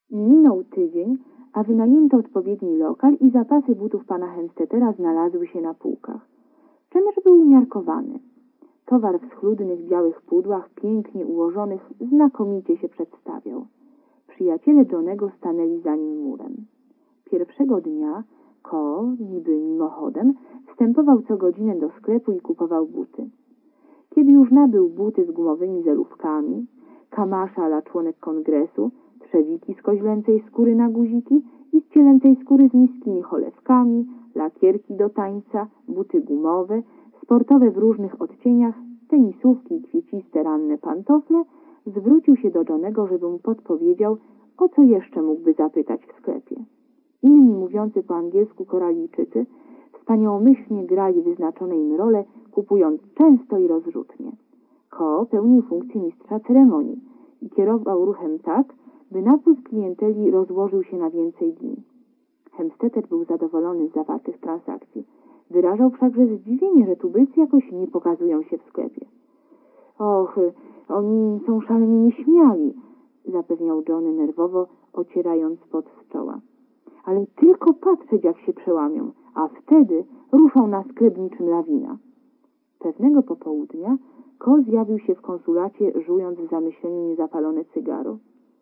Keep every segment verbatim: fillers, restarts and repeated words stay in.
Minął tydzień, a wynajęto odpowiedni lokal i zapasy butów pana Hemstetera znalazły się na półkach. Czynsz był umiarkowany. Towar w schludnych białych pudłach, pięknie ułożonych, znakomicie się przedstawiał. Przyjaciele Johnego stanęli za nim murem. Pierwszego dnia Ko, niby mimochodem, wstępował co godzinę do sklepu i kupował buty. Kiedy już nabył buty z gumowymi zelówkami, kamasza ala członek kongresu, trzewiki z koźlęcej skóry na guziki i z cielęcej skóry z niskimi cholewkami, lakierki do tańca, buty gumowe, sportowe w różnych odcieniach, tenisówki i kwieciste ranne pantofle, zwrócił się do Johnego, żeby mu podpowiedział, o co jeszcze mógłby zapytać w sklepie. Inni mówiący po angielsku Koralijczycy wspaniałomyślnie grali wyznaczone im role, kupując często i rozrzutnie. Ko pełnił funkcję mistrza ceremonii i kierował ruchem tak, by napływ klienteli rozłożył się na więcej dni. Hemstetter był zadowolony z zawartych transakcji. Wyrażał wszakże zdziwienie, że tubylcy jakoś nie pokazują się w sklepie. Och, oni są szalenie nieśmiali, zapewniał Johnny nerwowo, ocierając pot z czoła. Ale tylko patrzeć, jak się przełamią, a wtedy ruszą na sklep niczym lawina. Pewnego popołudnia Ko zjawił się w konsulacie, żując w zamyśleniu niezapalone cygaro.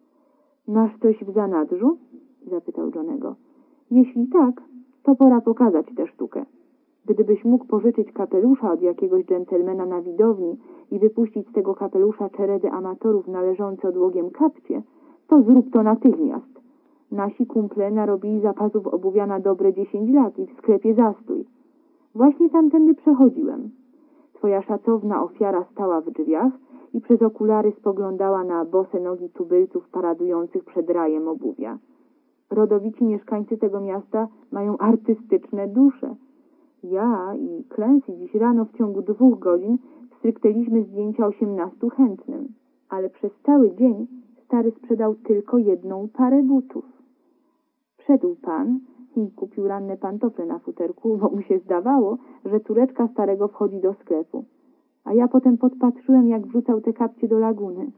Masz coś w zanadrzu? Zapytał Johnego. Jeśli tak, to pora pokazać tę sztukę. Gdybyś mógł pożyczyć kapelusza od jakiegoś dżentelmena na widowni i wypuścić z tego kapelusza czeredę amatorów należące odłogiem kapcie, to zrób to natychmiast. Nasi kumple narobili zapasów obuwia na dobre dziesięć lat i w sklepie zastój. Właśnie tamtędy przechodziłem. Twoja szacowna ofiara stała w drzwiach i przez okulary spoglądała na bose nogi tubylców paradujących przed rajem obuwia. Rodowici mieszkańcy tego miasta mają artystyczne dusze. Ja i Clancy dziś rano w ciągu dwóch godzin wstryknęliśmy zdjęcia osiemnastu chętnym, ale przez cały dzień stary sprzedał tylko jedną parę butów. Wszedł pan i kupił ranne pantofle na futerku, bo mu się zdawało, że córeczka starego wchodzi do sklepu. A ja potem podpatrzyłem, jak wrzucał te kapcie do laguny.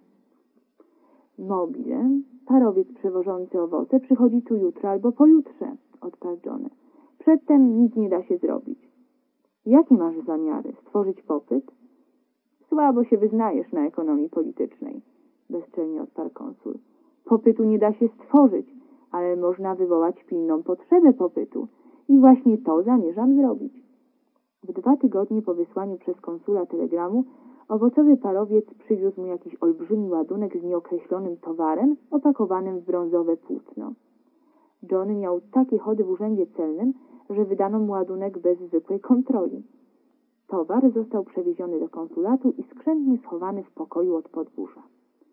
Mobile, parowiec przewożący owoce, przychodzi tu jutro albo pojutrze, odparł Johnny. Przedtem nic nie da się zrobić. Jakie masz zamiary? Stworzyć popyt? Słabo się wyznajesz na ekonomii politycznej, bezczelnie odparł konsul. Popytu nie da się stworzyć, ale można wywołać pilną potrzebę popytu i właśnie to zamierzam zrobić. W dwa tygodnie po wysłaniu przez konsula telegramu owocowy parowiec przywiózł mu jakiś olbrzymi ładunek z nieokreślonym towarem opakowanym w brązowe płótno. Johnny miał takie chody w urzędzie celnym, że wydano mu ładunek bez zwykłej kontroli. Towar został przewieziony do konsulatu i skrzętnie schowany w pokoju od podwórza.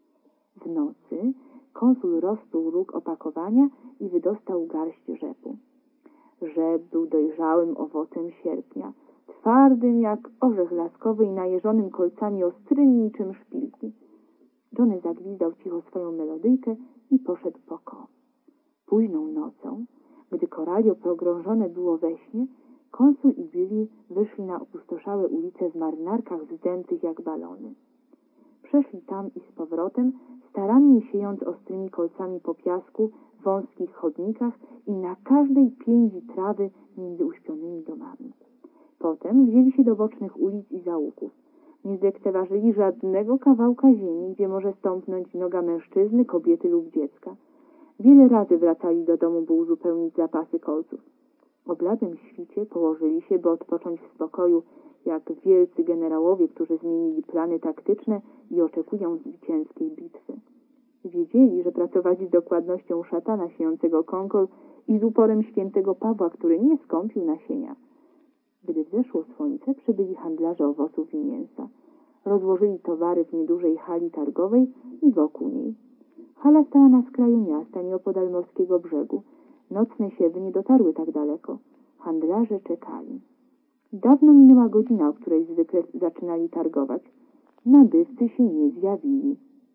W nocy konsul rozpruł róg opakowania i wydostał garść rzepu. Rzep był dojrzałym owocem sierpnia, twardym jak orzech laskowy i najeżonym kolcami ostrymi niczym szpilki. Johnny zagwizdał cicho swoją melodyjkę i poszedł po Ko. Późną nocą, gdy Koralio pogrążone było we śnie, konsul i Billy wyszli na opustoszałe ulice w marynarkach wzdętych jak balony. Przeszli tam i z powrotem, starannie siejąc ostrymi kolcami po piasku, w wąskich chodnikach i na każdej piędzi trawy między uśpionymi domami. Potem wzięli się do bocznych ulic i zaułków. Nie zlekceważyli żadnego kawałka ziemi, gdzie może stąpnąć noga mężczyzny, kobiety lub dziecka. Wiele razy wracali do domu, by uzupełnić zapasy kolców. O bladym świcie położyli się, by odpocząć w spokoju, jak wielcy generałowie, którzy zmienili plany taktyczne i oczekują zwycięskiej bitwy. Wiedzieli, że pracowali z dokładnością szatana siejącego konkol i z uporem świętego Pawła, który nie skąpił nasienia. Gdy wzeszło słońce, przybyli handlarze owoców i mięsa. Rozłożyli towary w niedużej hali targowej i wokół niej. Hala stała na skraju miasta, nieopodal morskiego brzegu. Nocne siewy nie dotarły tak daleko. Handlarze czekali. Dawno minęła godzina, o której zwykle zaczynali targować. Nabywcy się nie zjawili.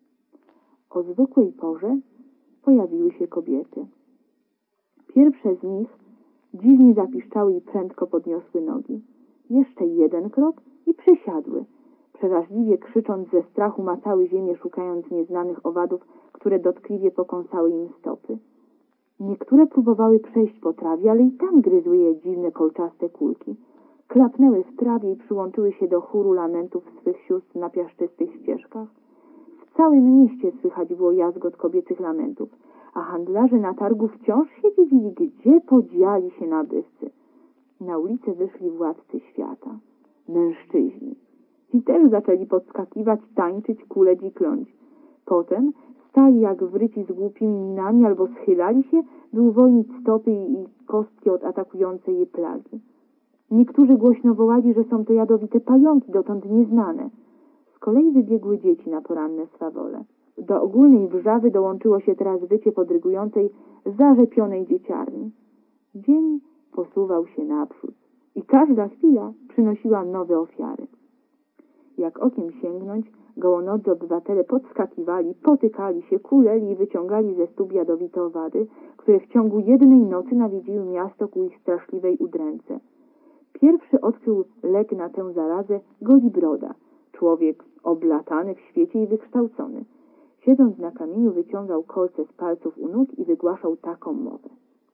O zwykłej porze pojawiły się kobiety. Pierwsze z nich dziwnie zapiszczały i prędko podniosły nogi. Jeszcze jeden krok i przysiadły. Przeraźliwie krzycząc ze strachu macały ziemię, szukając nieznanych owadów, które dotkliwie pokąsały im stopy. Niektóre próbowały przejść po trawie, ale i tam gryzły je dziwne kolczaste kulki. Klapnęły w trawie i przyłączyły się do chóru lamentów swych sióstr na piaszczystych ścieżkach. W całym mieście słychać było jazgot kobiecych lamentów, a handlarze na targu wciąż się dziwili, gdzie podziali się nabywcy. Na ulicę wyszli władcy świata, mężczyźni. Ci też zaczęli podskakiwać, tańczyć, kuleć i kląć. Potem stali jak wryci z głupimi minami albo schylali się, by uwolnić stopy i kostki od atakującej je plagi. Niektórzy głośno wołali, że są to jadowite pająki, dotąd nieznane. Z kolei wybiegły dzieci na poranne swawole. Do ogólnej wrzawy dołączyło się teraz wycie podrygującej, zarzepionej dzieciarni. Dzień posuwał się naprzód i każda chwila przynosiła nowe ofiary. Jak okiem sięgnąć, gołonodzy obywatele podskakiwali, potykali się, kuleli i wyciągali ze stóp jadowite owady, które w ciągu jednej nocy nawiedziły miasto ku ich straszliwej udręce. Pierwszy odkrył lek na tę zarazę Golibroda, człowiek oblatany w świecie i wykształcony. Siedząc na kamieniu, wyciągał kolce z palców u nóg i wygłaszał taką mowę.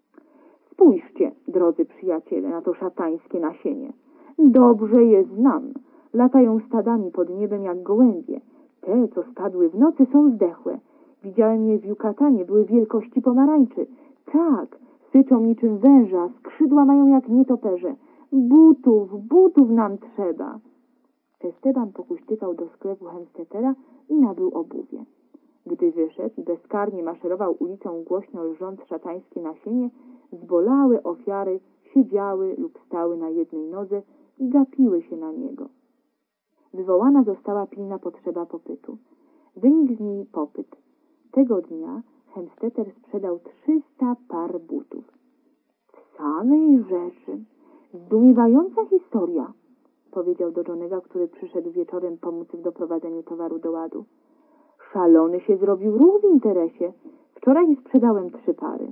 Spójrzcie, drodzy przyjaciele, na to szatańskie nasienie. Dobrze je znam. Latają stadami pod niebem jak gołębie. Te, co spadły w nocy, są zdechłe. Widziałem je w Jukatanie, były wielkości pomarańczy. Tak, syczą niczym węża, skrzydła mają jak nietoperze. Butów, butów nam trzeba. Esteban pokuśtykał do sklepu Hemstetera i nabył obuwie. Gdy wyszedł i bezkarnie maszerował ulicą, głośno lżąc szatańskie nasienie, zbolałe ofiary siedziały lub stały na jednej nodze i gapiły się na niego. Wywołana została pilna potrzeba popytu. Wynikł z niej popyt. Tego dnia Hemstetter sprzedał trzysta par butów. W samej rzeczy. Zdumiewająca historia, powiedział do Johnego, który przyszedł wieczorem pomóc w doprowadzeniu towaru do ładu. Szalony się zrobił ruch w interesie. Wczoraj sprzedałem trzy pary.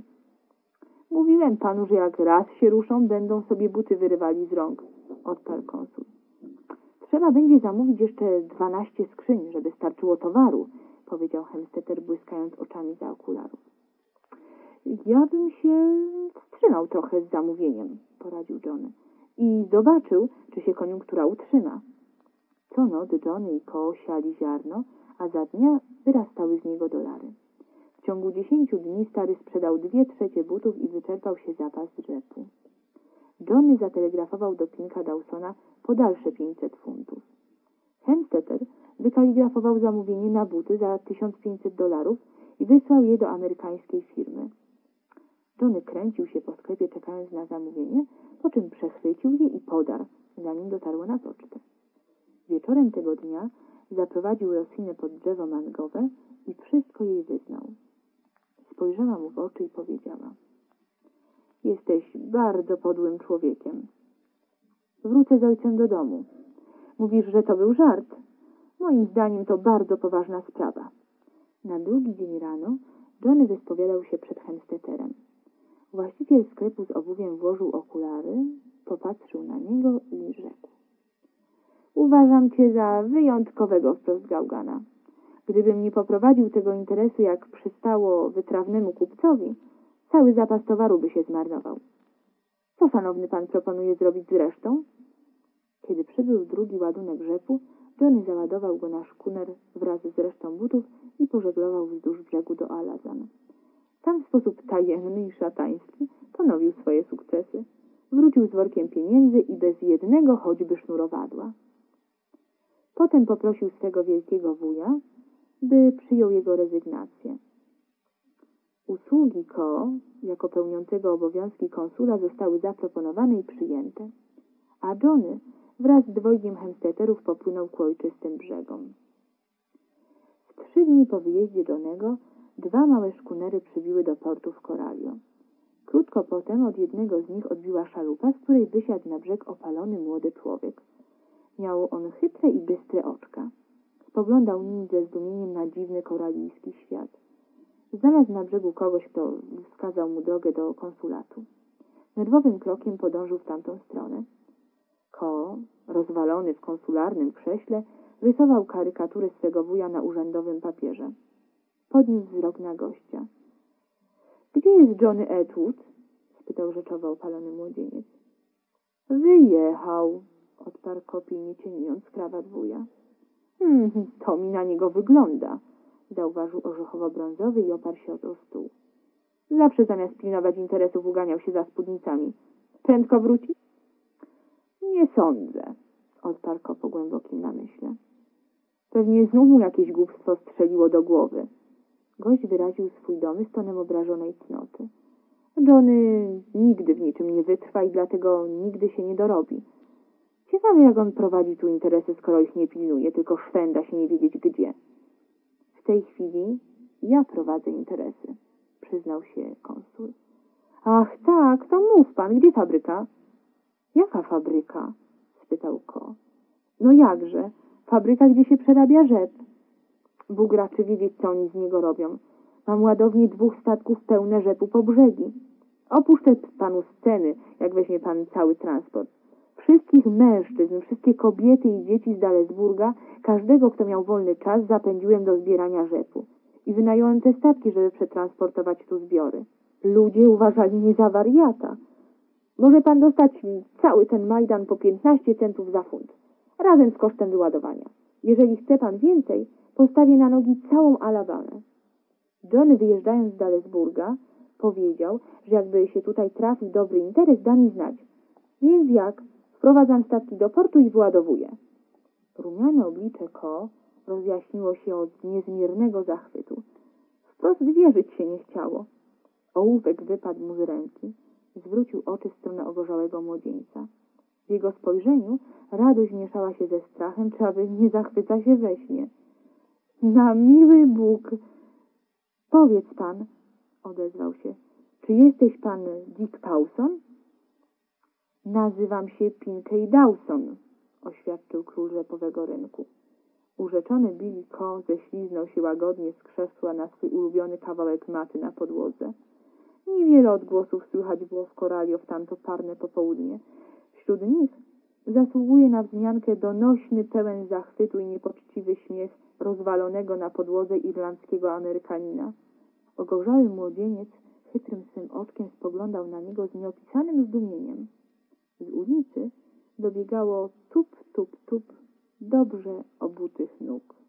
Mówiłem panu, że jak raz się ruszą, będą sobie buty wyrywali z rąk, odparł konsul. Trzeba będzie zamówić jeszcze dwanaście skrzyń, żeby starczyło towaru, powiedział Hemstetter, błyskając oczami za okularów. Ja bym się wstrzymał trochę z zamówieniem, poradził Johnny, i zobaczył, czy się koniunktura utrzyma. Co noc Johnny i Ko siali ziarno, a za dnia wyrastały z niego dolary. W ciągu dziesięciu dni stary sprzedał dwie trzecie butów i wyczerpał się zapas rzepu. Johnny zatelegrafował do Pinka Dawsona po dalsze pięćset funtów. Hemstetter wykaligrafował zamówienie na buty za tysiąc pięćset dolarów i wysłał je do amerykańskiej firmy. Johnny kręcił się po sklepie, czekając na zamówienie, po czym przechwycił je i podarł, zanim dotarło na pocztę. Wieczorem tego dnia zaprowadził Rosinę pod drzewo mangowe i wszystko jej wyznał. Spojrzała mu w oczy i powiedziała: jesteś bardzo podłym człowiekiem. Wrócę z ojcem do domu. Mówisz, że to był żart. Moim zdaniem to bardzo poważna sprawa. Na drugi dzień rano Johnny wyspowiadał się przed Hemstetterem. Właściciel sklepu z obuwiem włożył okulary, popatrzył na niego i rzekł: uważam cię za wyjątkowego wprost gałgana. Gdybym nie poprowadził tego interesu, jak przystało wytrawnemu kupcowi, cały zapas towaru by się zmarnował. Co szanowny pan proponuje zrobić z resztą? Kiedy przybył drugi ładunek rzepu, Johnny załadował go na szkuner wraz z resztą butów i pożeglował wzdłuż brzegu do Alazan. Tam w sposób tajemny i szatański ponowił swoje sukcesy. Wrócił z workiem pieniędzy i bez jednego choćby sznurowadła. Potem poprosił swego wielkiego wuja, by przyjął jego rezygnację. Usługi Ko, jako pełniącego obowiązki konsula, zostały zaproponowane i przyjęte, a Johnny wraz z dwojgiem Hemstetterów popłynął ku ojczystym brzegom. W trzy dni po wyjeździe Johnnego dwa małe szkunery przybiły do portu w Coralio. Krótko potem od jednego z nich odbiła szalupa, z której wysiadł na brzeg opalony młody człowiek. Miał on chytre i bystre oczka. Spoglądał nimi ze zdumieniem na dziwny koralijski świat. Znalazł na brzegu kogoś, kto wskazał mu drogę do konsulatu. Nerwowym krokiem podążył w tamtą stronę. Ko, rozwalony w konsularnym krześle, rysował karykaturę swego wuja na urzędowym papierze. Podniósł wzrok na gościa. — Gdzie jest Johnny Atwood? Spytał rzeczowo opalony młodzieniec. Wyjechał, odparł Kopi, nie cieniując krawat wuja. Hmm, to mi na niego wygląda, zauważył orzechowo-brązowy i oparł się o stół. Zawsze zamiast pilnować interesów uganiał się za spódnicami. Prędko wróci? Nie sądzę, odparł Ko po głębokim namyśle. Pewnie znów mu jakieś głupstwo strzeliło do głowy. Gość wyraził swój domysł tonem obrażonej cnoty. Johnny nigdy w niczym nie wytrwa i dlatego nigdy się nie dorobi. Ciekawe, jak on prowadzi tu interesy, skoro ich nie pilnuje, tylko szwenda się nie wiedzieć gdzie. W tej chwili ja prowadzę interesy, przyznał się konsul. Ach tak, to mów pan, gdzie fabryka? Jaka fabryka? Spytał Ko. No jakże, fabryka, gdzie się przerabia rzep. Bóg raczy wiedzieć, co oni z niego robią. Mam ładownię dwóch statków pełne rzepu po brzegi. Opuszczę panu sceny, jak weźmie pan cały transport. Wszystkich mężczyzn, wszystkie kobiety i dzieci z Dalesburga, każdego, kto miał wolny czas, zapędziłem do zbierania rzepu. I wynająłem te statki, żeby przetransportować tu zbiory. Ludzie uważali mnie za wariata. Może pan dostać cały ten Majdan po piętnaście centów za funt, razem z kosztem wyładowania. Jeżeli chce pan więcej, postawię na nogi całą Alabamę. Johnny, wyjeżdżając z Dalesburga, powiedział, że jakby się tutaj trafił dobry interes, da mi znać. Więc jak? Wprowadzam statki do portu i wyładowuję. Rumiane oblicze Ko rozjaśniło się od niezmiernego zachwytu. Wprost wierzyć się nie chciało. Ołówek wypadł mu z ręki. Zwrócił oczy w stronę ogorzałego młodzieńca. W jego spojrzeniu radość mieszała się ze strachem, czy aby nie zachwyca się we śnie. Na miły Bóg! Powiedz pan, odezwał się, czy jesteś pan Dick Dawson? Nazywam się Pinkey Dawson, oświadczył król rzepowego rynku. Urzeczony Billy Ko ześliznął się łagodnie z krzesła na swój ulubiony kawałek maty na podłodze. Niewiele odgłosów słychać było w Koralio w tamto parne popołudnie. Wśród nich zasługuje na wzmiankę donośny, pełen zachwytu i niepoczciwy śmiech rozwalonego na podłodze irlandzkiego Amerykanina. Ogorzały młodzieniec chytrym swym oczkiem spoglądał na niego z nieopisanym zdumieniem. Z ulicy dobiegało tup, tup, tup dobrze obutych nóg.